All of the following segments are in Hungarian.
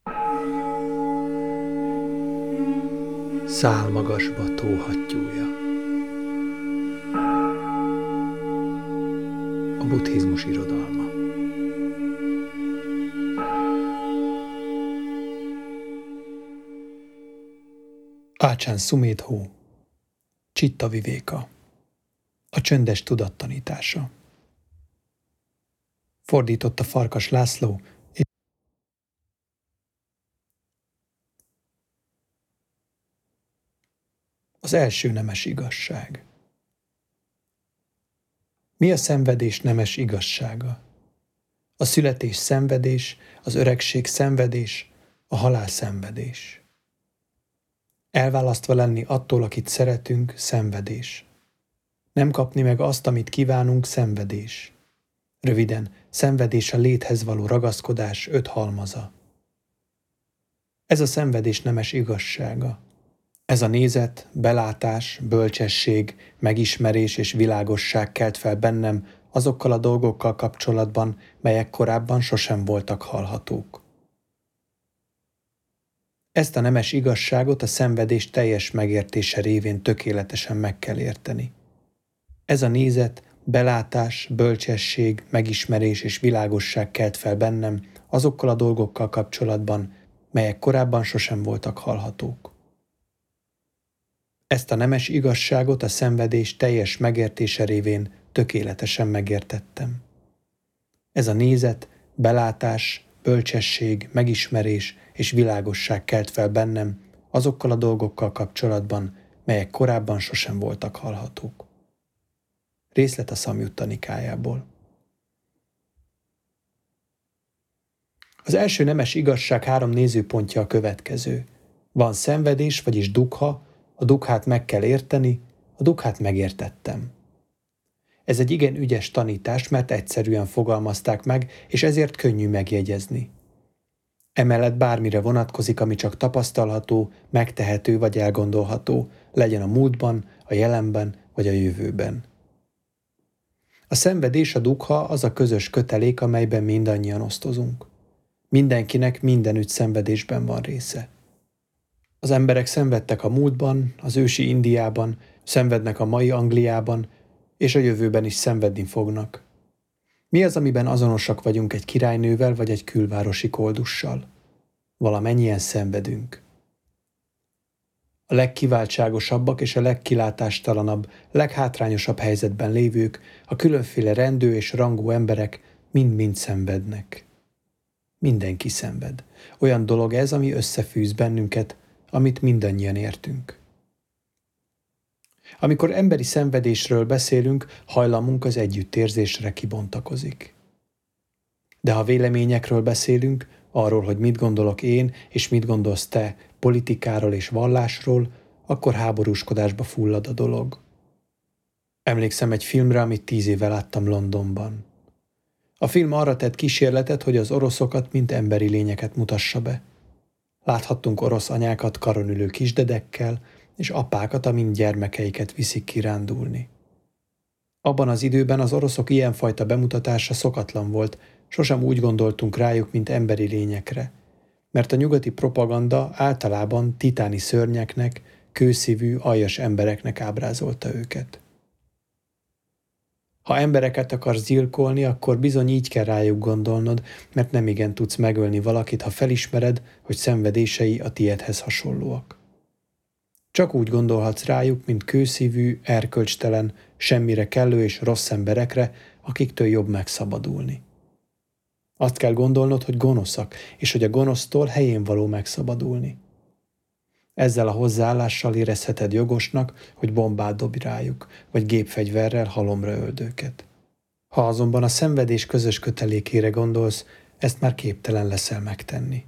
Szálmagasba tóhattyúja. A buddhizmus irodalma. Ácsán Szumédhó, Csitta Vivéka. A csöndes tudat tanítása. Fordította Farkas László. Az első nemes igazság. Mi a szenvedés nemes igazsága? A születés szenvedés, az öregség szenvedés, a halál szenvedés. Elválasztva lenni attól, akit szeretünk, szenvedés. Nem kapni meg azt, amit kívánunk, szenvedés. Röviden, szenvedés a léthez való ragaszkodás 5 halmaza. Ez a szenvedés nemes igazsága. Ez a nézet, belátás, bölcsesség, megismerés és világosság kelt fel bennem azokkal a dolgokkal kapcsolatban, melyek korábban sosem voltak hallhatók. Ezt a nemes igazságot a szenvedés teljes megértése révén tökéletesen meg kell érteni. Ez a nézet, belátás, bölcsesség, megismerés és világosság kelt fel bennem azokkal a dolgokkal kapcsolatban, melyek korábban sosem voltak hallhatók. Ezt a nemes igazságot a szenvedés teljes megértése révén tökéletesen megértettem. Ez a nézet, belátás, bölcsesség, megismerés és világosság kelt fel bennem azokkal a dolgokkal kapcsolatban, melyek korábban sosem voltak hallhatók. Részlet a Szamjutta Nikájából. Az első nemes igazság 3 nézőpontja a következő. Van szenvedés, vagyis dukha, a dukhát meg kell érteni, a dukhát megértettem. Ez egy igen ügyes tanítás, mert egyszerűen fogalmazták meg, és ezért könnyű megjegyezni. Emellett bármire vonatkozik, ami csak tapasztalható, megtehető vagy elgondolható, legyen a múltban, a jelenben vagy a jövőben. A szenvedés, a dukha az a közös kötelék, amelyben mindannyian osztozunk. Mindenkinek mindenütt szenvedésben van része. Az emberek szenvedtek a múltban, az ősi Indiában, szenvednek a mai Angliában, és a jövőben is szenvedni fognak. Mi az, amiben azonosak vagyunk egy királynővel vagy egy külvárosi koldussal? Valamennyien szenvedünk. A legkiváltságosabbak és a legkilátástalanabb, leghátrányosabb helyzetben lévők, a különféle rendű és rangú emberek mind-mind szenvednek. Mindenki szenved. Olyan dolog ez, ami összefűz bennünket, amit mindannyian értünk. Amikor emberi szenvedésről beszélünk, hajlamunk az együttérzésre kibontakozik. De ha véleményekről beszélünk, arról, hogy mit gondolok én, és mit gondolsz te politikáról és vallásról, akkor háborúskodásba fullad a dolog. Emlékszem egy filmre, amit 10 éve láttam Londonban. A film arra tett kísérletet, hogy az oroszokat, mint emberi lényeket mutassa be. Láthattunk orosz anyákat karon ülő kisdedekkel, és apákat, amint gyermekeiket viszik kirándulni. Abban az időben az oroszok ilyenfajta bemutatása szokatlan volt, sosem úgy gondoltunk rájuk, mint emberi lényekre, mert a nyugati propaganda általában titáni szörnyeknek, kőszívű, aljas embereknek ábrázolta őket. Ha embereket akarsz gyilkolni, akkor bizony így kell rájuk gondolnod, mert nemigen tudsz megölni valakit, ha felismered, hogy szenvedései a tiédhez hasonlóak. Csak úgy gondolhatsz rájuk, mint kőszívű, erkölcstelen, semmire kellő és rossz emberekre, akiktől jobb megszabadulni. Azt kell gondolnod, hogy gonoszak, és hogy a gonosztól helyén való megszabadulni. Ezzel a hozzáállással érezheted jogosnak, hogy bombát dobj rájuk, vagy gépfegyverrel halomra öld őket. Ha azonban a szenvedés közös kötelékére gondolsz, ezt már képtelen leszel megtenni.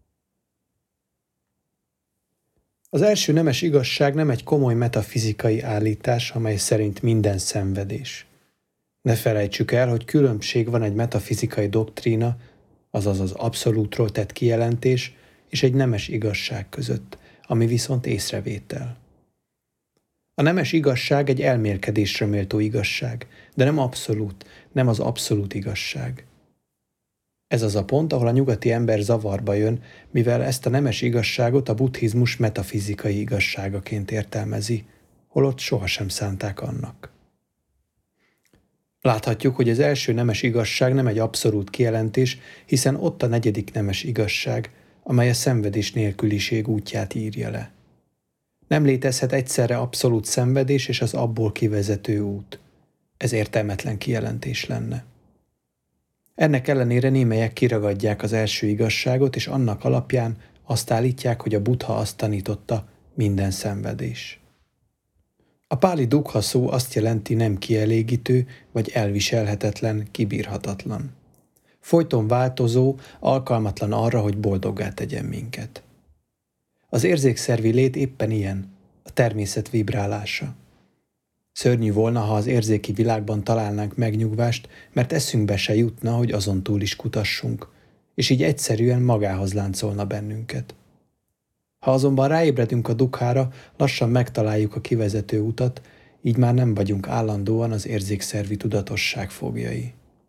Az első nemes igazság nem egy komoly metafizikai állítás, amely szerint minden szenvedés. Ne felejtsük el, hogy különbség van egy metafizikai doktrína, azaz az abszolútról tett kijelentés, és egy nemes igazság között, ami viszont észrevétel. A nemes igazság egy elmélkedésre méltó igazság, de nem abszolút, nem az abszolút igazság. Ez az a pont, ahol a nyugati ember zavarba jön, mivel ezt a nemes igazságot a buddhizmus metafizikai igazságaként értelmezi, holott sohasem szánták annak. Láthatjuk, hogy az első nemes igazság nem egy abszolút kijelentés, hiszen ott a negyedik nemes igazság, amely a szenvedés nélküliség útját írja le. Nem létezhet egyszerre abszolút szenvedés és az abból kivezető út. Ez értelmetlen kijelentés lenne. Ennek ellenére némelyek kiragadják az első igazságot, és annak alapján azt állítják, hogy a Buddha azt tanította, minden szenvedés. A páli dukha szó azt jelenti nem kielégítő, vagy elviselhetetlen, kibírhatatlan. Folyton változó, alkalmatlan arra, hogy boldoggá tegyen minket. Az érzékszervi lét éppen ilyen, a természet vibrálása. Szörnyű volna, ha az érzéki világban találnánk megnyugvást, mert eszünkbe se jutna, hogy azon túl is kutassunk, és így egyszerűen magához láncolna bennünket. Ha azonban ráébredünk a dukhára, lassan megtaláljuk a kivezető utat, így már nem vagyunk állandóan az érzékszervi tudatosság foglyai.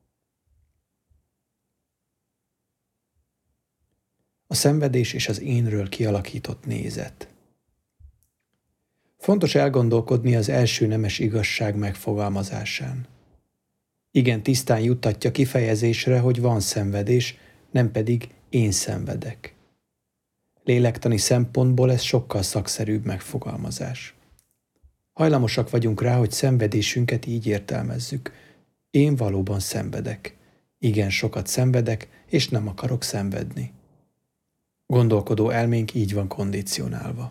A szenvedés és az énről kialakított nézet. Fontos elgondolkodni az első nemes igazság megfogalmazásán. Igen tisztán juttatja kifejezésre, hogy van szenvedés, nem pedig én szenvedek. Lélektani szempontból ez sokkal szakszerűbb megfogalmazás. Hajlamosak vagyunk rá, hogy szenvedésünket így értelmezzük. Én valóban szenvedek. Igen sokat szenvedek, és nem akarok szenvedni. Gondolkodó elménk így van kondicionálva.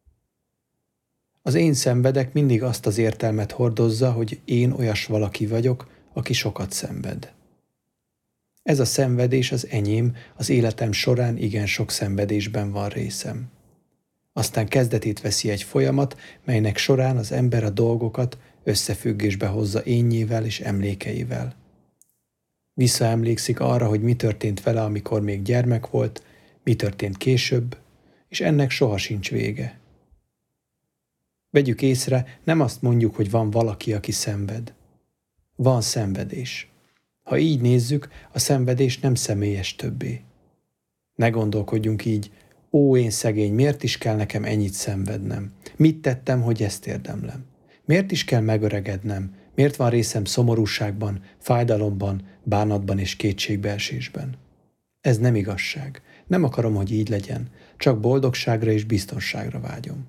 Az én szenvedek mindig azt az értelmet hordozza, hogy én olyas valaki vagyok, aki sokat szenved. Ez a szenvedés az enyém, az életem során igen sok szenvedésben van részem. Aztán kezdetét veszi egy folyamat, melynek során az ember a dolgokat összefüggésbe hozza énjével és emlékeivel. Visszaemlékszik arra, hogy mi történt vele, amikor még gyermek volt, mi történt később, és ennek soha sincs vége. Vegyük észre, nem azt mondjuk, hogy van valaki, aki szenved. Van szenvedés. Ha így nézzük, a szenvedés nem személyes többé. Ne gondolkodjunk így, ó, én szegény, miért is kell nekem ennyit szenvednem? Mit tettem, hogy ezt érdemlem? Miért is kell megöregednem? Miért van részem szomorúságban, fájdalomban, bánatban és kétségbeesésben? Ez nem igazság. Nem akarom, hogy így legyen, csak boldogságra és biztonságra vágyom.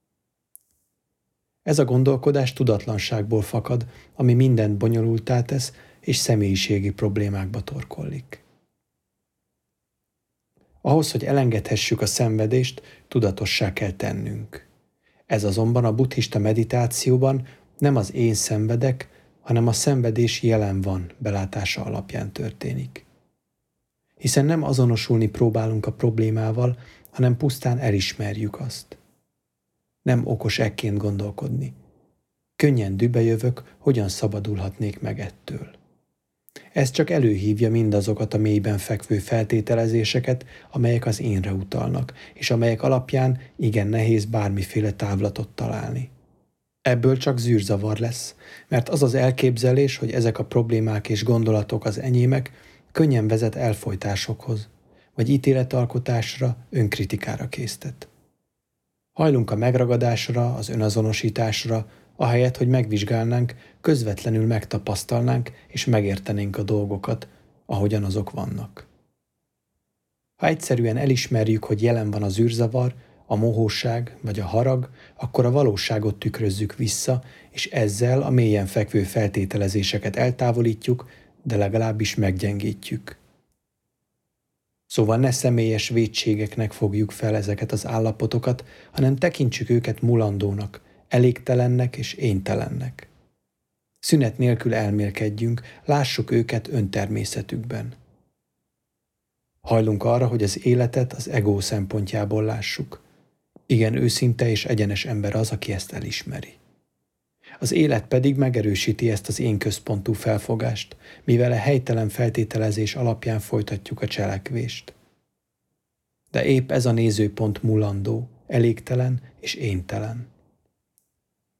Ez a gondolkodás tudatlanságból fakad, ami mindent bonyolulttá tesz, és személyiségi problémákba torkollik. Ahhoz, hogy elengedhessük a szenvedést, tudatossá kell tennünk. Ez azonban a buddhista meditációban nem az én szenvedek, hanem a szenvedés jelen van belátása alapján történik. Hiszen nem azonosulni próbálunk a problémával, hanem pusztán elismerjük azt. Nem okos ekként gondolkodni. Könnyen dübejövök, hogyan szabadulhatnék meg ettől. Ez csak előhívja mindazokat a mélyben fekvő feltételezéseket, amelyek az énre utalnak, és amelyek alapján igen nehéz bármiféle távlatot találni. Ebből csak zűrzavar lesz, mert az az elképzelés, hogy ezek a problémák és gondolatok az enyémek, könnyen vezet elfojtásokhoz, vagy ítéletalkotásra, önkritikára késztet. Hajlunk a megragadásra, az önazonosításra, ahelyett, hogy megvizsgálnánk, közvetlenül megtapasztalnánk és megértenénk a dolgokat, ahogyan azok vannak. Ha egyszerűen elismerjük, hogy jelen van az űrzavar, a mohóság vagy a harag, akkor a valóságot tükrözzük vissza, és ezzel a mélyen fekvő feltételezéseket eltávolítjuk, de legalábbis meggyengítjük. Szóval ne személyes vétségeknek fogjuk fel ezeket az állapotokat, hanem tekintsük őket mulandónak, elégtelennek és éntelennek. Szünet nélkül elmélkedjünk, lássuk őket öntermészetükben. Hajlunk arra, hogy az életet az ego szempontjából lássuk. Igen, őszinte és egyenes ember az, aki ezt elismeri. Az élet pedig megerősíti ezt az én központú felfogást, mivel a helytelen feltételezés alapján folytatjuk a cselekvést. De épp ez a nézőpont mulandó, elégtelen és éntelen.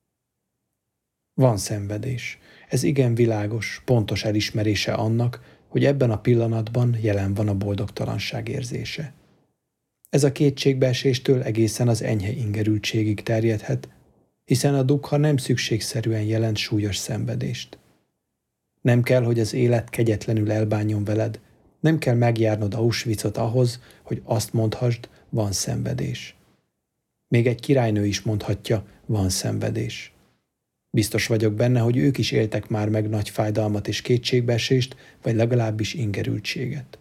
Van szenvedés. Ez igen világos, pontos elismerése annak, hogy ebben a pillanatban jelen van a boldogtalanság érzése. Ez a kétségbeeséstől egészen az enyhe ingerültségig terjedhet, hiszen a dukha nem szükségszerűen jelent súlyos szenvedést. Nem kell, hogy az élet kegyetlenül elbánjon veled, nem kell megjárnod Auschwitzot ahhoz, hogy azt mondhassd, van szenvedés. Még egy királynő is mondhatja, van szenvedés. Biztos vagyok benne, hogy ők is éltek már meg nagy fájdalmat és kétségbeesést, vagy legalábbis ingerültséget.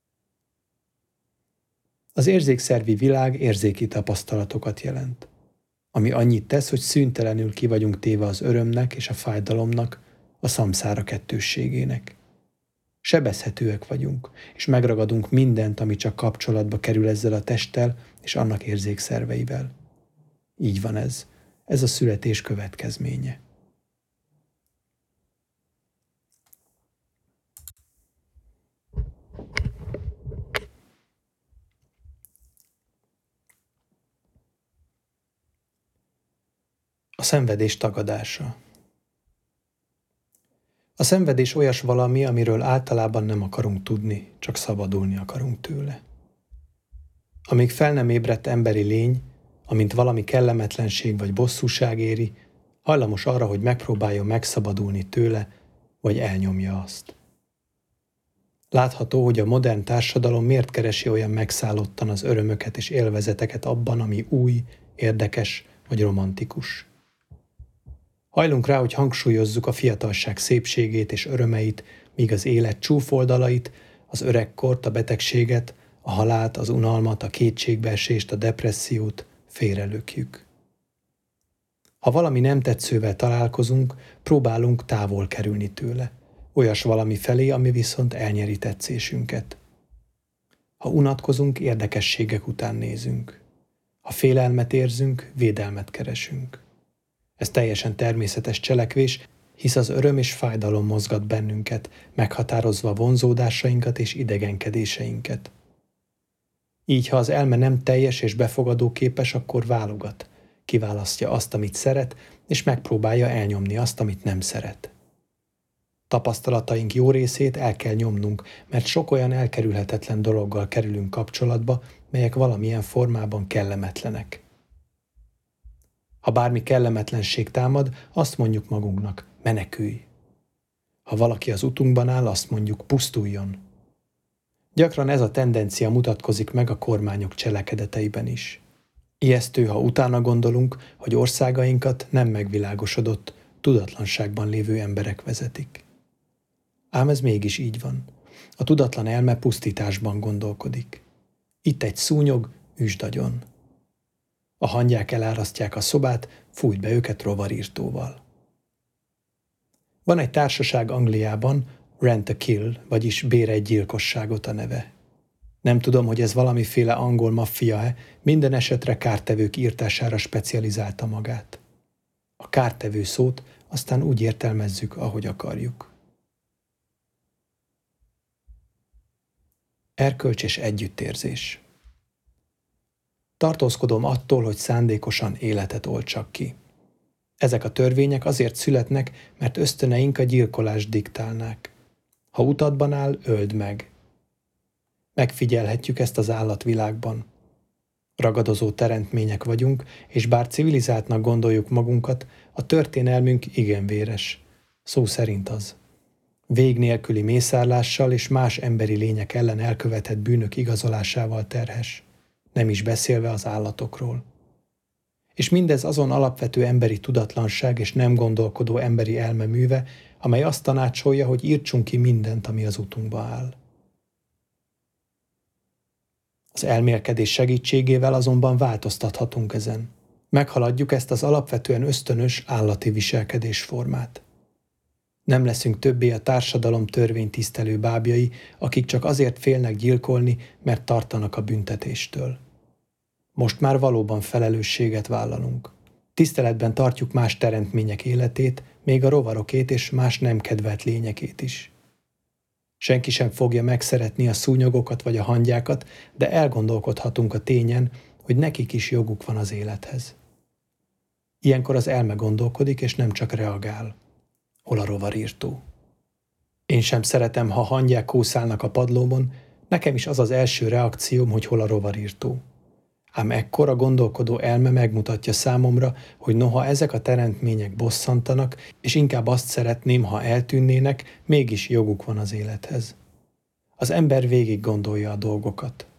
Az érzékszervi világ érzéki tapasztalatokat jelent, ami annyit tesz, hogy szüntelenül ki vagyunk téve az örömnek és a fájdalomnak, a szamszára kettősségének. Sebezhetőek vagyunk, és megragadunk mindent, ami csak kapcsolatba kerül ezzel a testtel és annak érzékszerveivel. Így van ez. Ez a születés következménye. A szenvedés tagadása. A szenvedés olyas valami, amiről általában nem akarunk tudni, csak szabadulni akarunk tőle. Amíg fel nem ébredt emberi lény, amint valami kellemetlenség vagy bosszúság éri, hajlamos arra, hogy megpróbáljon megszabadulni tőle, vagy elnyomja azt. Látható, hogy a modern társadalom miért keresi olyan megszállottan az örömöket és élvezeteket abban, ami új, érdekes vagy romantikus. Hajlunk rá, hogy hangsúlyozzuk a fiatalság szépségét és örömeit, míg az élet csúfoldalait, az öregkort, a betegséget, a halált, az unalmat, a kétségbeesést, a depressziót félrelökjük. Ha valami nem tetszővel találkozunk, próbálunk távol kerülni tőle, olyas valami felé, ami viszont elnyeri tetszésünket. Ha unatkozunk, érdekességek után nézünk. Ha félelmet érzünk, védelmet keresünk. Ez teljesen természetes cselekvés, hisz az öröm és fájdalom mozgat bennünket, meghatározva vonzódásainkat és idegenkedéseinket. Így, ha az elme nem teljes és befogadóképes, akkor válogat, kiválasztja azt, amit szeret, és megpróbálja elnyomni azt, amit nem szeret. Tapasztalataink jó részét el kell nyomnunk, mert sok olyan elkerülhetetlen dologgal kerülünk kapcsolatba, melyek valamilyen formában kellemetlenek. Ha bármi kellemetlenség támad, azt mondjuk magunknak, menekülj. Ha valaki az utunkban áll, azt mondjuk, pusztuljon. Gyakran ez a tendencia mutatkozik meg a kormányok cselekedeteiben is. Ijesztő, ha utána gondolunk, hogy országainkat nem megvilágosodott, tudatlanságban lévő emberek vezetik. Ám ez mégis így van. A tudatlan elme pusztításban gondolkodik. Itt egy szúnyog, üsd agyon. A hangyák elárasztják a szobát, fújt be őket rovarírtóval. Van egy társaság Angliában, Rent a Kill, vagyis Bérj egy gyilkosságot a neve. Nem tudom, hogy ez valamiféle angol maffia-e, minden esetre kártevők írtására specializálta magát. A kártevő szót aztán úgy értelmezzük, ahogy akarjuk. Erkölcs és együttérzés. Tartózkodom attól, hogy szándékosan életet oltsak ki. Ezek a törvények azért születnek, mert ösztöneink a gyilkolást diktálnák. Ha utadban áll, öld meg. Megfigyelhetjük ezt az állatvilágban. Ragadozó teremtmények vagyunk, és bár civilizáltnak gondoljuk magunkat, a történelmünk igen véres. Szó szerint az. Vég nélküli mészárlással és más emberi lények ellen elkövetett bűnök igazolásával terhes. Nem is beszélve az állatokról. És mindez azon alapvető emberi tudatlanság és nem gondolkodó emberi elme műve, amely azt tanácsolja, hogy írtsunk ki mindent, ami az utunkba áll. Az elmélkedés segítségével azonban változtathatunk ezen. Meghaladjuk ezt az alapvetően ösztönös állati viselkedésformát. Nem leszünk többé a társadalom törvénytisztelő bábjai, akik csak azért félnek gyilkolni, mert tartanak a büntetéstől. Most már valóban felelősséget vállalunk. Tiszteletben tartjuk más teremtmények életét, még a rovarokét és más nem kedvelt lényekét is. Senki sem fogja megszeretni a szúnyogokat vagy a hangyákat, de elgondolkodhatunk a tényen, hogy nekik is joguk van az élethez. Ilyenkor az elme gondolkodik, és nem csak reagál. Hol a rovarírtó? Én sem szeretem, ha hangyák kószálnak a padlómon, nekem is az az első reakcióm, hogy hol a rovarírtó. Ám ekkor a gondolkodó elme megmutatja számomra, hogy noha ezek a teremtmények bosszantanak, és inkább azt szeretném, ha eltűnnének, mégis joguk van az élethez. Az ember végig gondolja a dolgokat.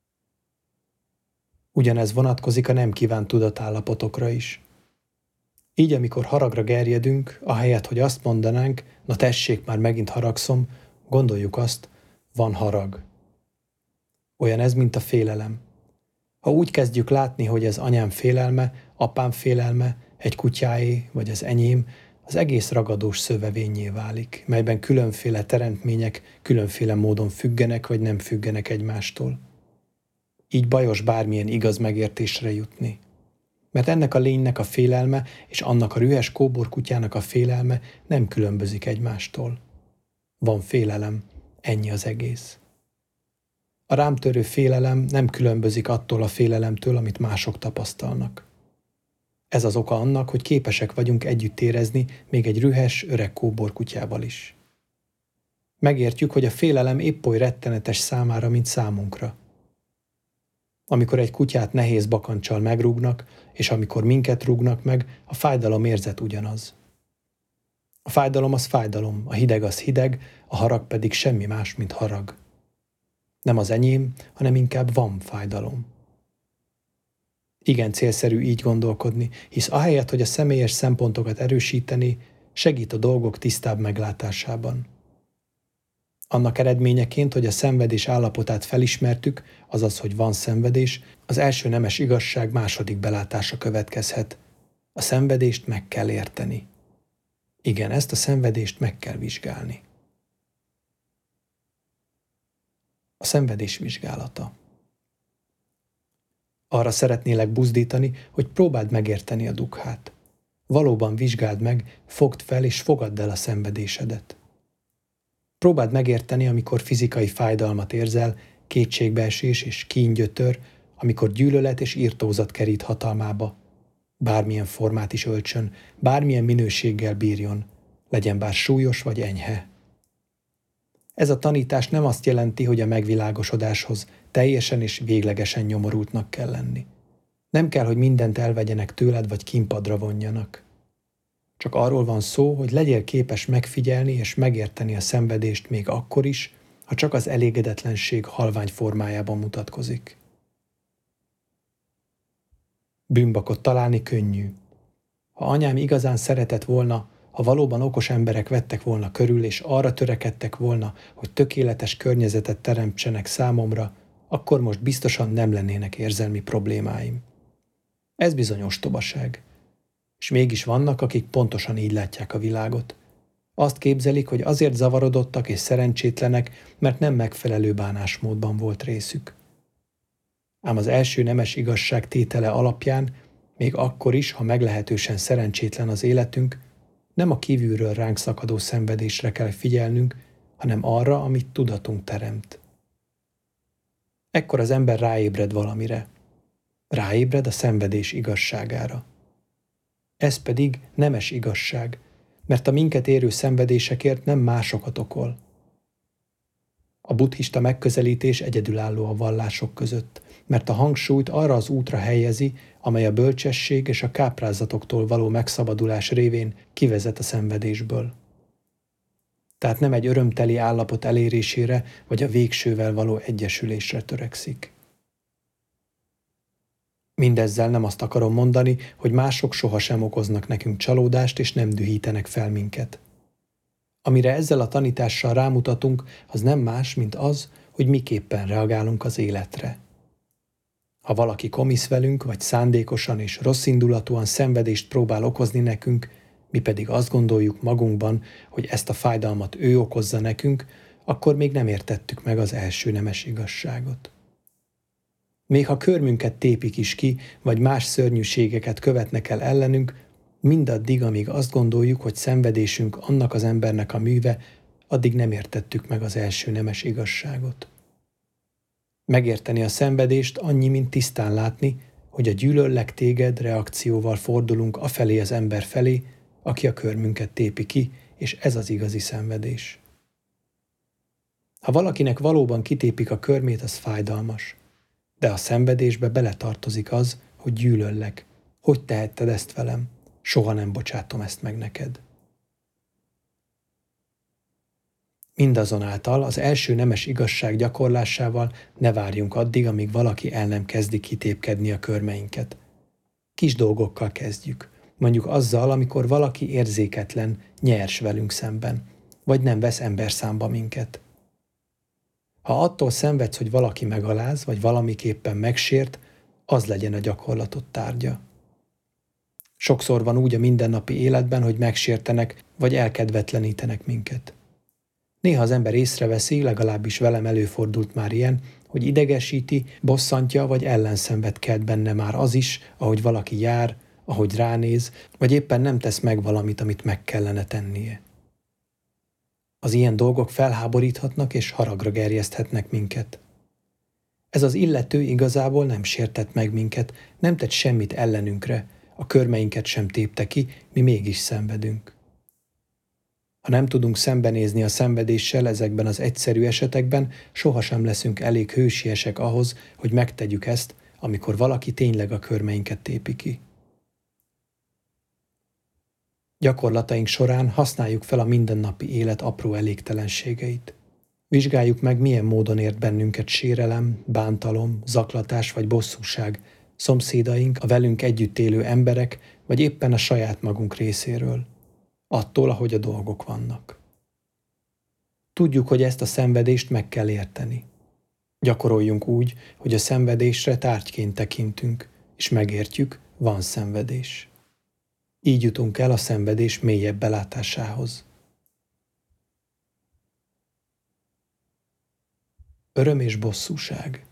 Ugyanez vonatkozik a nem kívánt tudatállapotokra is. Így, amikor haragra gerjedünk, ahelyett, hogy azt mondanánk, na tessék, már megint haragszom, gondoljuk azt, van harag. Olyan ez, mint a félelem. Ha úgy kezdjük látni, hogy ez anyám félelme, apám félelme, egy kutyáé vagy az enyém, az egész ragadós szövevényé válik, melyben különféle teremtmények különféle módon függenek vagy nem függenek egymástól. Így bajos bármilyen igaz megértésre jutni. Mert ennek a lénynek a félelme és annak a rühes kóborkutyának a félelme nem különbözik egymástól. Van félelem, ennyi az egész. A rám törő félelem nem különbözik attól a félelemtől, amit mások tapasztalnak. Ez az oka annak, hogy képesek vagyunk együtt érezni még egy rühes, öreg kóborkutyával is. Megértjük, hogy a félelem épp oly rettenetes számára, mint számunkra. Amikor egy kutyát nehéz bakanccsal megrúgnak, és amikor minket rúgnak meg, a fájdalom érzet ugyanaz. A fájdalom az fájdalom, a hideg az hideg, a harag pedig semmi más, mint harag. Nem az enyém, hanem inkább van fájdalom. Igen célszerű így gondolkodni, hisz ahelyett, hogy a személyes szempontokat erősíteni, segít a dolgok tisztább meglátásában. Annak eredményeként, hogy a szenvedés állapotát felismertük, azaz, hogy van szenvedés, az első nemes igazság második belátása következhet. A szenvedést meg kell érteni. Igen, ezt a szenvedést meg kell vizsgálni. A szenvedés vizsgálata. Arra szeretnélek buzdítani, hogy próbáld megérteni a dukhát. Valóban vizsgáld meg, fogd fel és fogadd el a szenvedésedet. Próbáld megérteni, amikor fizikai fájdalmat érzel, kétségbeesés és kíngyötör, amikor gyűlölet és irtózat kerít hatalmába. Bármilyen formát is öltsön, bármilyen minőséggel bírjon, legyen bár súlyos vagy enyhe. Ez a tanítás nem azt jelenti, hogy a megvilágosodáshoz teljesen és véglegesen nyomorultnak kell lenni. Nem kell, hogy mindent elvegyenek tőled vagy kínpadra vonjanak. Csak arról van szó, hogy legyél képes megfigyelni és megérteni a szenvedést még akkor is, ha csak az elégedetlenség halvány formájában mutatkozik. Bűnbakot találni könnyű. Ha anyám igazán szeretett volna, ha valóban okos emberek vettek volna körül, és arra törekedtek volna, hogy tökéletes környezetet teremtsenek számomra, akkor most biztosan nem lennének érzelmi problémáim. Ez bizony ostobaság. És mégis vannak, akik pontosan így látják a világot. Azt képzelik, hogy azért zavarodottak és szerencsétlenek, mert nem megfelelő bánásmódban volt részük. Ám az első nemes igazság tétele alapján, még akkor is, ha meglehetősen szerencsétlen az életünk, nem a kívülről ránk szakadó szenvedésre kell figyelnünk, hanem arra, amit tudatunk teremt. Ekkor az ember ráébred valamire. Ráébred a szenvedés igazságára. Ez pedig nemes igazság, mert a minket érő szenvedésekért nem másokat okol. A buddhista megközelítés egyedülálló a vallások között, mert a hangsúlyt arra az útra helyezi, amely a bölcsesség és a káprázatoktól való megszabadulás révén kivezet a szenvedésből. Tehát nem egy örömteli állapot elérésére vagy a végsővel való egyesülésre törekszik. Mindezzel nem azt akarom mondani, hogy mások sohasem okoznak nekünk csalódást és nem dühítenek fel minket. Amire ezzel a tanítással rámutatunk, az nem más, mint az, hogy miképpen reagálunk az életre. Ha valaki komisz velünk, vagy szándékosan és rosszindulatúan szenvedést próbál okozni nekünk, mi pedig azt gondoljuk magunkban, hogy ezt a fájdalmat ő okozza nekünk, akkor még nem értettük meg az első nemes igazságot. Még ha körmünket tépik is ki, vagy más szörnyűségeket követnek el ellenünk, mindaddig, amíg azt gondoljuk, hogy szenvedésünk annak az embernek a műve, addig nem értettük meg az első nemes igazságot. Megérteni a szenvedést annyi, mint tisztán látni, hogy a gyűlöllek téged reakcióval fordulunk afelé az ember felé, aki a körmünket tépi ki, és ez az igazi szenvedés. Ha valakinek valóban kitépik a körmét, az fájdalmas. De a szenvedésbe beletartozik az, hogy gyűlöllek. Hogy tehetted ezt velem? Soha nem bocsátom ezt meg neked. Mindazonáltal az első nemes igazság gyakorlásával ne várjunk addig, amíg valaki el nem kezdi kitépkedni a körmeinket. Kis dolgokkal kezdjük. Mondjuk azzal, amikor valaki érzéketlen, nyers velünk szemben, vagy nem vesz emberszámba minket. Ha attól szenvedsz, hogy valaki megaláz, vagy valamiképpen megsért, az legyen a gyakorlatot tárgya. Sokszor van úgy a mindennapi életben, hogy megsértenek, vagy elkedvetlenítenek minket. Néha az ember észreveszi, legalábbis velem előfordult már ilyen, hogy idegesíti, bosszantja, vagy ellenszenvet kelt benne már az is, ahogy valaki jár, ahogy ránéz, vagy éppen nem tesz meg valamit, amit meg kellene tennie. Az ilyen dolgok felháboríthatnak és haragra gerjeszthetnek minket. Ez az illető igazából nem sértett meg minket, nem tett semmit ellenünkre, a körmeinket sem tépte ki, mi mégis szenvedünk. Ha nem tudunk szembenézni a szenvedéssel ezekben az egyszerű esetekben, sohasem leszünk elég hősiesek ahhoz, hogy megtegyük ezt, amikor valaki tényleg a körmeinket tépi ki. Gyakorlataink során használjuk fel a mindennapi élet apró elégtelenségeit. Vizsgáljuk meg, milyen módon ért bennünket sérelem, bántalom, zaklatás vagy bosszúság, szomszédaink, a velünk együtt élő emberek, vagy éppen a saját magunk részéről. Attól, ahogy a dolgok vannak. Tudjuk, hogy ezt a szenvedést meg kell érteni. Gyakoroljunk úgy, hogy a szenvedésre tárgyként tekintünk, és megértjük, van szenvedés. Így jutunk el a szenvedés mélyebb belátásához. Öröm és bosszúság.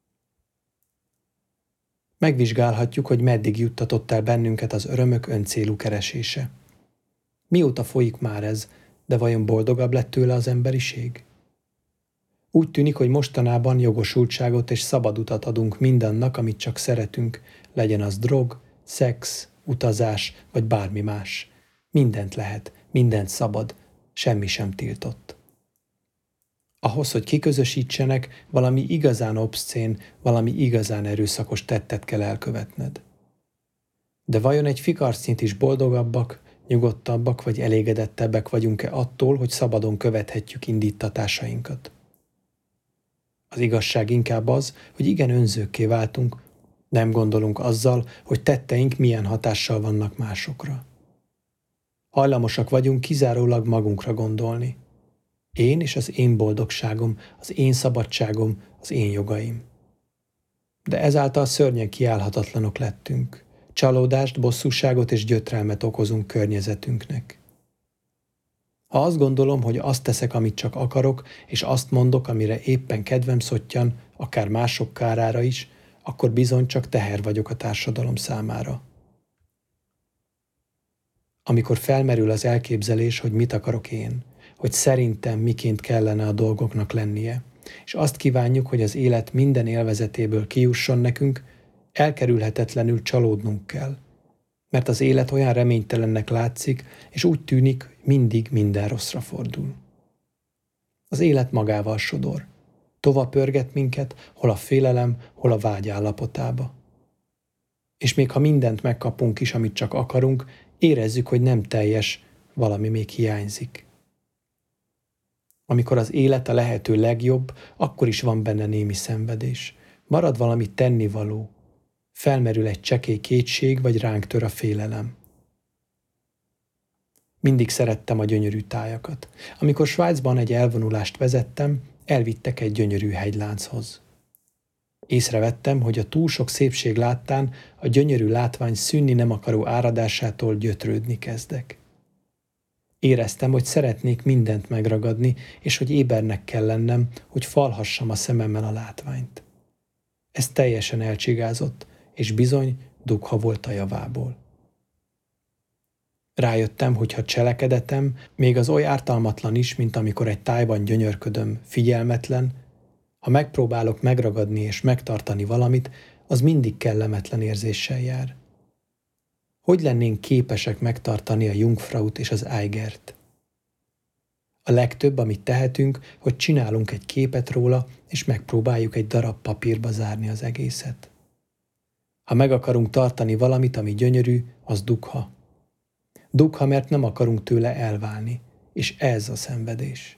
Megvizsgálhatjuk, hogy meddig juttatott el bennünket az örömök öncélú keresése. Mióta folyik már ez, de vajon boldogabb lett tőle az emberiség? Úgy tűnik, hogy mostanában jogosultságot és szabad utat adunk mindannak, amit csak szeretünk, legyen az drog, szex, utazás vagy bármi más. Mindent lehet, mindent szabad, semmi sem tiltott. Ahhoz, hogy kiközösítsenek, valami igazán obszcén, valami igazán erőszakos tettet kell elkövetned. De vajon egy fikarcnyit is boldogabbak, nyugodtabbak vagy elégedettebbek vagyunk-e attól, hogy szabadon követhetjük indítatásainkat? Az igazság inkább az, hogy igen önzőkké váltunk, nem gondolunk azzal, hogy tetteink milyen hatással vannak másokra. Hajlamosak vagyunk kizárólag magunkra gondolni. Én és az én boldogságom, az én szabadságom, az én jogaim. De ezáltal szörnyen kiállhatatlanok lettünk. Csalódást, bosszúságot és gyötrelmet okozunk környezetünknek. Ha azt gondolom, hogy azt teszek, amit csak akarok, és azt mondok, amire éppen kedvem szottyan, akár mások kárára is, akkor bizony csak teher vagyok a társadalom számára. Amikor felmerül az elképzelés, hogy mit akarok én, hogy szerintem miként kellene a dolgoknak lennie, és azt kívánjuk, hogy az élet minden élvezetéből kijusson nekünk, elkerülhetetlenül csalódnunk kell, mert az élet olyan reménytelennek látszik, és úgy tűnik, hogy mindig minden rosszra fordul. Az élet magával sodor. Tova pörget minket, hol a félelem, hol a vágy állapotába. És még ha mindent megkapunk is, amit csak akarunk, érezzük, hogy nem teljes, valami még hiányzik. Amikor az élet a lehető legjobb, akkor is van benne némi szenvedés. Marad valami tennivaló. Felmerül egy csekély kétség, vagy ránk tör a félelem. Mindig szerettem a gyönyörű tájakat. Amikor Svájcban egy elvonulást vezettem, elvittek egy gyönyörű hegylánchoz. Észrevettem, hogy a túl sok szépség láttán a gyönyörű látvány szűnni nem akaró áradásától gyötrődni kezdek. Éreztem, hogy szeretnék mindent megragadni, és hogy ébernek kell lennem, hogy falhassam a szememmel a látványt. Ez teljesen elcsigázott, és bizony dugha volt a javából. Rájöttem, hogy ha cselekedetem, még az oly ártalmatlan is, mint amikor egy tájban gyönyörködöm, figyelmetlen, ha megpróbálok megragadni és megtartani valamit, az mindig kellemetlen érzéssel jár. Hogy lennénk képesek megtartani a Jungfraut és az Eigert? A legtöbb, amit tehetünk, hogy csinálunk egy képet róla, és megpróbáljuk egy darab papírba zárni az egészet. Ha meg akarunk tartani valamit, ami gyönyörű, az dugha. Dugha, mert nem akarunk tőle elválni, és ez a szenvedés.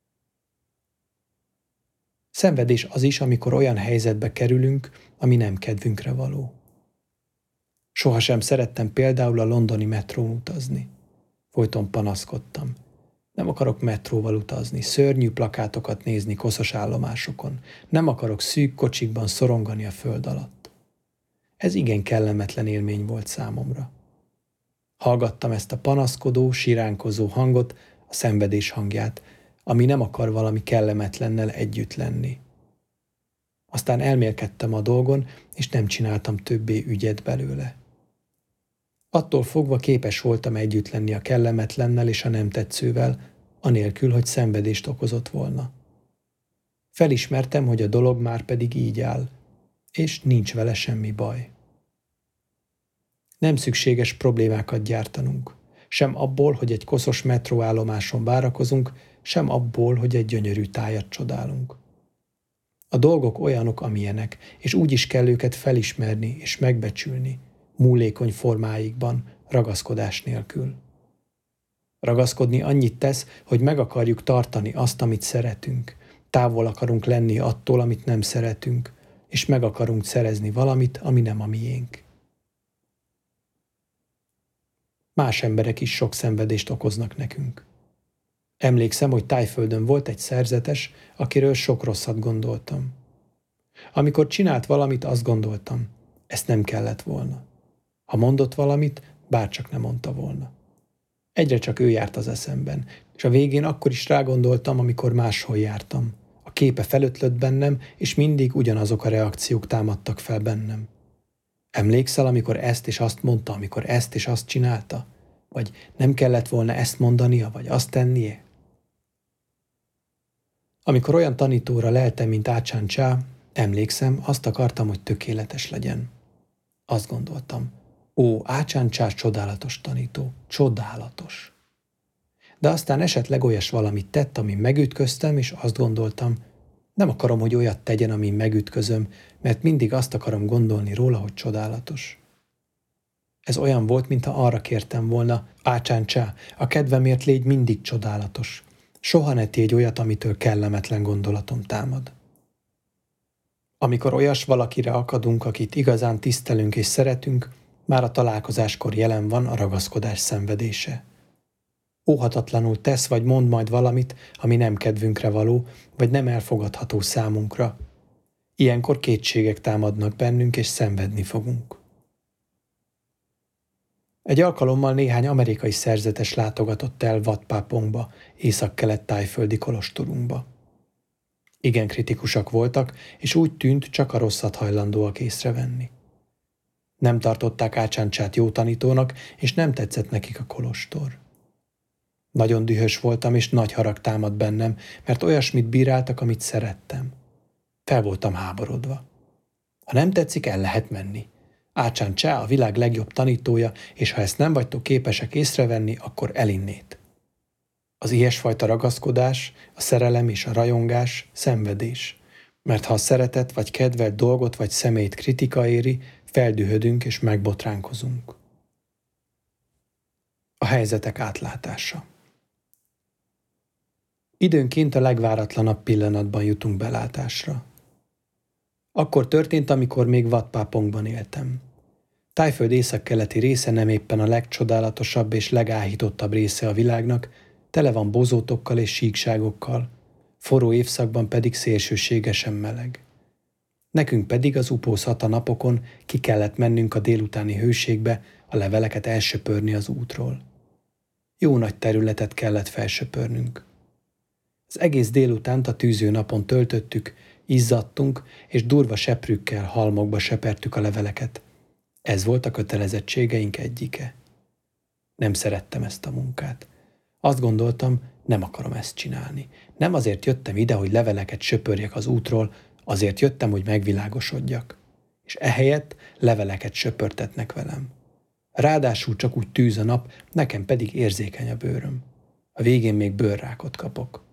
Szenvedés az is, amikor olyan helyzetbe kerülünk, ami nem kedvünkre való. Sohasem szerettem például a londoni metrón utazni. Folyton panaszkodtam. Nem akarok metróval utazni, szörnyű plakátokat nézni koszos állomásokon. Nem akarok szűk kocsikban szorongani a föld alatt. Ez igen kellemetlen élmény volt számomra. Hallgattam ezt a panaszkodó, siránkozó hangot, a szenvedés hangját, ami nem akar valami kellemetlennel együtt lenni. Aztán elmélkedtem a dolgon, és nem csináltam többé ügyet belőle. Attól fogva képes voltam együtt lenni a kellemetlennel és a nem tetszővel, anélkül, hogy szenvedést okozott volna. Felismertem, hogy a dolog már pedig így áll, és nincs vele semmi baj. Nem szükséges problémákat gyártanunk, sem abból, hogy egy koszos metróállomáson várakozunk, sem abból, hogy egy gyönyörű tájat csodálunk. A dolgok olyanok, amilyenek, és úgy is kell őket felismerni és megbecsülni, múlékony formáikban, ragaszkodás nélkül. Ragaszkodni annyit tesz, hogy meg akarjuk tartani azt, amit szeretünk, távol akarunk lenni attól, amit nem szeretünk, és meg akarunk szerezni valamit, ami nem a miénk. Más emberek is sok szenvedést okoznak nekünk. Emlékszem, hogy Tájföldön volt egy szerzetes, akiről sok rosszat gondoltam. Amikor csinált valamit, azt gondoltam, ezt nem kellett volna. Ha mondott valamit, bárcsak nem mondta volna. Egyre csak ő járt az eszemben, és a végén akkor is rágondoltam, amikor máshol jártam. A képe felötlött bennem, és mindig ugyanazok a reakciók támadtak fel bennem. Emlékszel, amikor ezt és azt mondta, amikor ezt és azt csinálta? Vagy nem kellett volna ezt mondania, vagy azt tennie? Amikor olyan tanítóra leltem, mint Ácsán Csá, emlékszem, azt akartam, hogy tökéletes legyen. Azt gondoltam, Ácsán Csá csodálatos tanító, csodálatos. De aztán esetleg olyas valamit tett, amin megütköztem, és azt gondoltam, nem akarom, hogy olyat tegyen, amin megütközöm, mert mindig azt akarom gondolni róla, hogy csodálatos. Ez olyan volt, mintha arra kértem volna, Ácsán Csá, a kedvemért légy mindig csodálatos. Soha ne tégy olyat, amitől kellemetlen gondolatom támad. Amikor olyas valakire akadunk, akit igazán tisztelünk és szeretünk, már a találkozáskor jelen van a ragaszkodás szenvedése. Óhatatlanul tesz vagy mond majd valamit, ami nem kedvünkre való, vagy nem elfogadható számunkra. Ilyenkor kétségek támadnak bennünk, és szenvedni fogunk. Egy alkalommal néhány amerikai szerzetes látogatott el Wat Pha Pongba, észak-kelet tájföldi kolostorunkba. Igen kritikusak voltak, és úgy tűnt, csak a rosszat hajlandóak észrevenni. Nem tartották Ácsán Csát jó tanítónak, és nem tetszett nekik a kolostor. Nagyon dühös voltam, és nagy harag támad bennem, mert olyasmit bíráltak, amit szerettem. Fel voltam háborodva. Ha nem tetszik, el lehet menni. Ácsán Csá a világ legjobb tanítója, és ha ezt nem vagytok képesek észrevenni, akkor elinnét. Az ilyesfajta ragaszkodás, a szerelem és a rajongás szenvedés, mert ha a szeretet vagy kedvelt dolgot vagy személyt kritika éri, feldühödünk és megbotránkozunk. A helyzetek átlátása. Időnként a legváratlanabb pillanatban jutunk belátásra. Akkor történt, amikor még Wat Pha Pongban éltem. Tájföld északkeleti része nem éppen a legcsodálatosabb és legáhítottabb része a világnak, tele van bozótokkal és síkságokkal, forró évszakban pedig szélsőségesen meleg. Nekünk pedig az upózhat a napokon ki kellett mennünk a délutáni hőségbe, a leveleket elsöpörni az útról. Jó nagy területet kellett felsöpörnünk. Az egész délutánt a tűző napon töltöttük, izzadtunk, és durva seprükkel halmokba sepertük a leveleket. Ez volt a kötelezettségeink egyike. Nem szerettem ezt a munkát. Azt gondoltam, nem akarom ezt csinálni. Nem azért jöttem ide, hogy leveleket söpörjek az útról, azért jöttem, hogy megvilágosodjak. És ehelyett leveleket söpörtetnek velem. Ráadásul csak úgy tűz a nap, nekem pedig érzékeny a bőröm. A végén még bőrrákot kapok.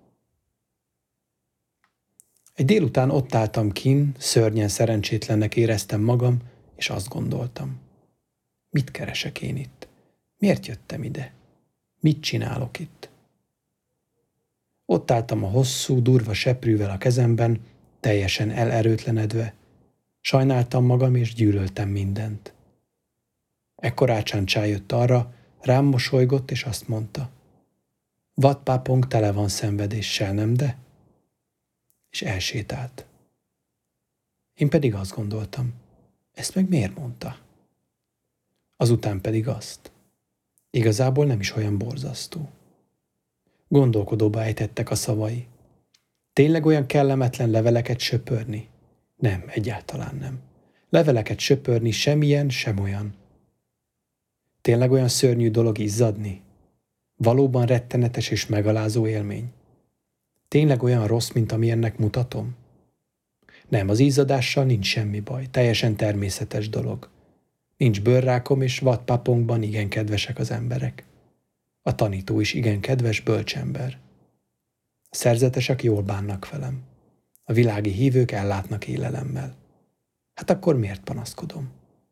Egy délután ott álltam kinn, szörnyen szerencsétlennek éreztem magam, és azt gondoltam. Mit keresek én itt? Miért jöttem ide? Mit csinálok itt? Ott álltam a hosszú, durva seprűvel a kezemben, teljesen elerőtlenedve. Sajnáltam magam, és gyűlöltem mindent. Ekkor Ácsán Csá jött arra, rám mosolygott, és azt mondta. Vadpápong tele van szenvedéssel, nem de? És elsétált. Én pedig azt gondoltam, ezt meg miért mondta? Azután pedig azt. Igazából nem is olyan borzasztó. Gondolkodóba ejtettek a szavai. Tényleg olyan kellemetlen leveleket söpörni? Nem, egyáltalán nem. Leveleket söpörni sem ilyen, sem olyan. Tényleg olyan szörnyű dolog izzadni? Valóban rettenetes és megalázó élmény. Tényleg olyan rossz, mint amilyennek mutatom? Nem, az izzadással nincs semmi baj, teljesen természetes dolog. Nincs bőrrákom, és vadpapongban igen kedvesek az emberek. A tanító is igen kedves bölcsember. A szerzetesek jól bánnak velem. A világi hívők ellátnak élelemmel. Hát akkor miért panaszkodom?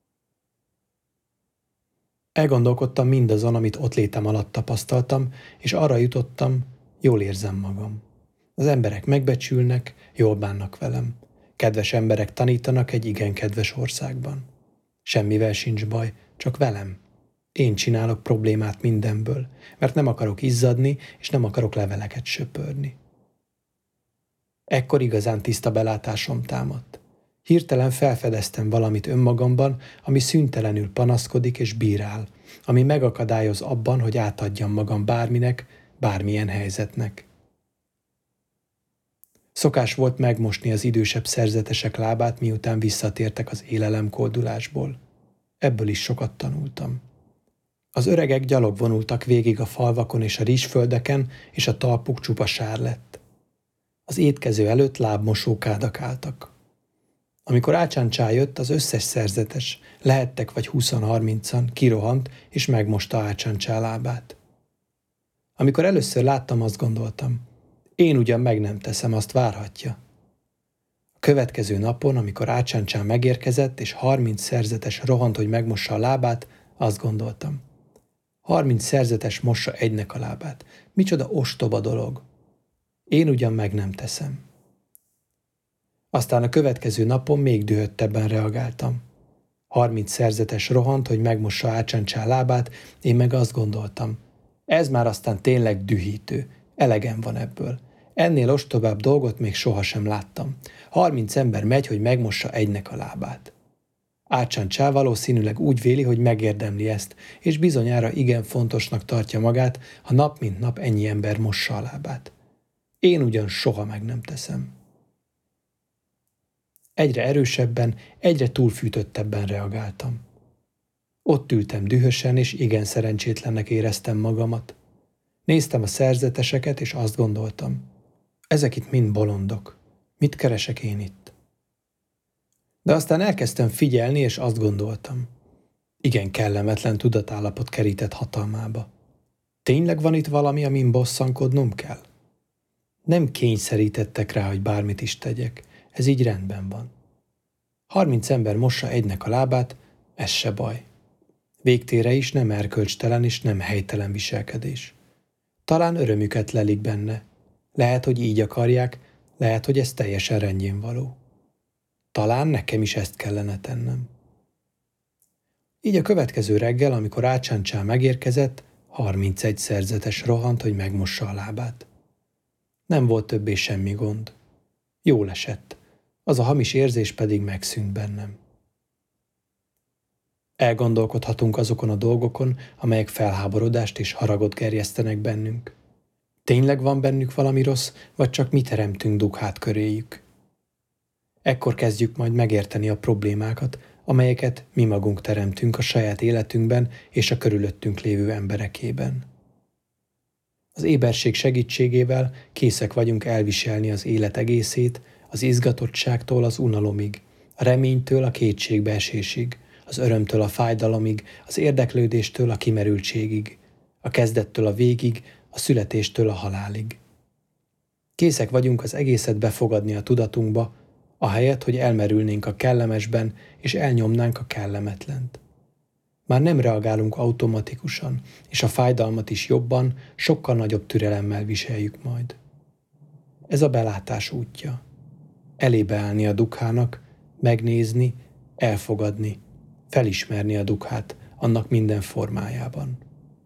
Elgondolkodtam mindazon, amit ott létem alatt tapasztaltam, és arra jutottam, jól érzem magam. Az emberek megbecsülnek, jól bánnak velem. Kedves emberek tanítanak egy igen kedves országban. Semmivel sincs baj, csak velem. Én csinálok problémát mindenből, mert nem akarok izzadni, és nem akarok leveleket söpörni. Ekkor igazán tiszta belátásom támadt. Hirtelen felfedeztem valamit önmagamban, ami szüntelenül panaszkodik és bírál, ami megakadályoz abban, hogy átadjam magam bárminek, bármilyen helyzetnek. Szokás volt megmosni az idősebb szerzetesek lábát, miután visszatértek az élelemkoldulásból. Ebből is sokat tanultam. Az öregek gyalog vonultak végig a falvakon és a rizsföldeken, és a talpuk csupa sár lett. Az étkező előtt lábmosókádak álltak. Amikor Ácsán Csá jött, az összes szerzetes, lehettek vagy 20-30-an, kirohant, és megmosta Ácsán Csá lábát. Amikor először láttam, azt gondoltam, én ugyan meg nem teszem, azt várhatja. A következő napon, amikor Ácsán Csá megérkezett, és 30 szerzetes rohant, hogy megmossa a lábát, azt gondoltam. 30 szerzetes mossa egynek a lábát. Micsoda ostoba dolog. Én ugyan meg nem teszem. Aztán a következő napon még dühöttebben reagáltam. 30 szerzetes rohant, hogy megmossa Ácsán Csá lábát, én meg azt gondoltam. Ez már aztán tényleg dühítő. Elegem van ebből. Ennél ostobább dolgot még sohasem láttam. 30 ember megy, hogy megmossa egynek a lábát. Ácsán Csá valószínűleg úgy véli, hogy megérdemli ezt, és bizonyára igen fontosnak tartja magát, ha nap mint nap ennyi ember mossa a lábát. Én ugyan soha meg nem teszem. Egyre erősebben, egyre túlfűtöttebben reagáltam. Ott ültem dühösen, és igen szerencsétlennek éreztem magamat. Néztem a szerzeteseket, és azt gondoltam, ezek itt mind bolondok. Mit keresek én itt? De aztán elkezdtem figyelni, és azt gondoltam, igen kellemetlen tudatállapot kerített hatalmába. Tényleg van itt valami, amin bosszankodnom kell? Nem kényszerítettek rá, hogy bármit is tegyek. Ez így rendben van. 30 ember mossa egynek a lábát, ez se baj. Végtére is nem erkölcstelen és nem helytelen viselkedés. Talán örömüket lelik benne. Lehet, hogy így akarják, lehet, hogy ez teljesen rendjén való. Talán nekem is ezt kellene tennem. Így a következő reggel, amikor Ácsán Csá megérkezett, 31 szerzetes rohant, hogy megmossa a lábát. Nem volt többé semmi gond. Jól esett. Az a hamis érzés pedig megszűnt bennem. Elgondolkodhatunk azokon a dolgokon, amelyek felháborodást és haragot gerjesztenek bennünk. Tényleg van bennük valami rossz, vagy csak mi teremtünk dughát köréjük? Ekkor kezdjük majd megérteni a problémákat, amelyeket mi magunk teremtünk a saját életünkben és a körülöttünk lévő emberekében. Az éberség segítségével készek vagyunk elviselni az élet egészét, az izgatottságtól az unalomig, a reménytől a kétségbeesésig, az örömtől a fájdalomig, az érdeklődéstől a kimerültségig, a kezdettől a végig, a születéstől a halálig. Készek vagyunk az egészet befogadni a tudatunkba, ahelyett, hogy elmerülnénk a kellemesben, és elnyomnánk a kellemetlent. Már nem reagálunk automatikusan, és a fájdalmat is jobban, sokkal nagyobb türelemmel viseljük majd. Ez a belátás útja. Elébe állni a dukhának, megnézni, elfogadni, felismerni a dukhát annak minden formájában.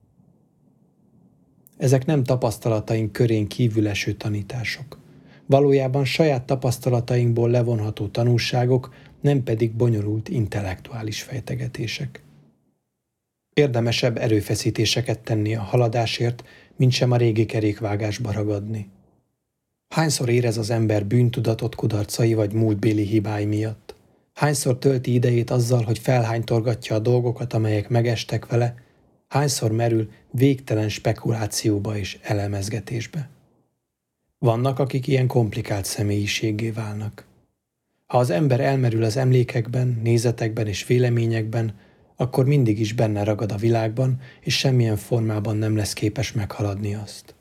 Ezek nem tapasztalataink körén kívül eső tanítások. Valójában saját tapasztalatainkból levonható tanulságok, nem pedig bonyolult intellektuális fejtegetések. Érdemesebb erőfeszítéseket tenni a haladásért, mint sem a régi kerékvágásba ragadni. Hányszor érez az ember bűntudatot kudarcai vagy múltbéli hibái miatt? Hányszor tölti idejét azzal, hogy felhánytorgatja a dolgokat, amelyek megestek vele? Hányszor merül végtelen spekulációba és elemezgetésbe? Vannak, akik ilyen komplikált személyiséggé válnak. Ha az ember elmerül az emlékekben, nézetekben és véleményekben, akkor mindig is benne ragad a világban, és semmilyen formában nem lesz képes meghaladni azt.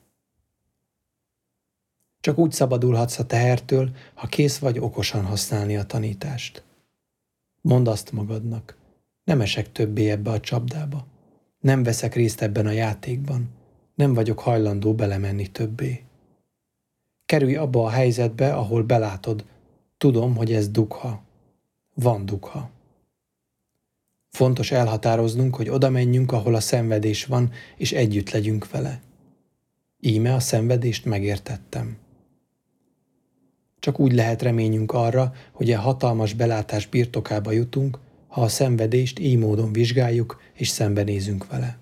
Csak úgy szabadulhatsz a tehertől, ha kész vagy okosan használni a tanítást. Mondd azt magadnak, nem esek többé ebbe a csapdába, nem veszek részt ebben a játékban, nem vagyok hajlandó belemenni többé. Kerülj abba a helyzetbe, ahol belátod, tudom, hogy ez dukha. Van dukha. Fontos elhatároznunk, hogy oda menjünk, ahol a szenvedés van, és együtt legyünk vele. Íme a szenvedést megértettem. Csak úgy lehet reményünk arra, hogy a hatalmas belátás birtokába jutunk, ha a szenvedést így módon vizsgáljuk és szembenézünk vele.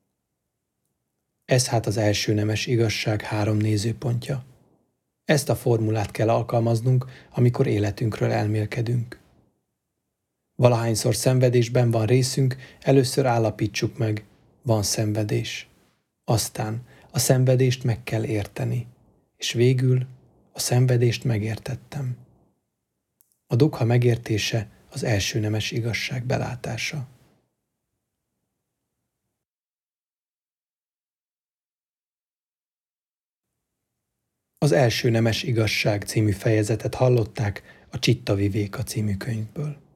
Ez hát az első nemes igazság 3 nézőpontja. Ezt a formulát kell alkalmaznunk, amikor életünkről elmélkedünk. Valahányszor szenvedésben van részünk, először állapítsuk meg, van szenvedés. Aztán a szenvedést meg kell érteni, és végül a szenvedést megértettem. A dukha megértése az első nemes igazság belátása. Az első nemes igazság című fejezetet hallották a Csitta Vivéka című könyvből.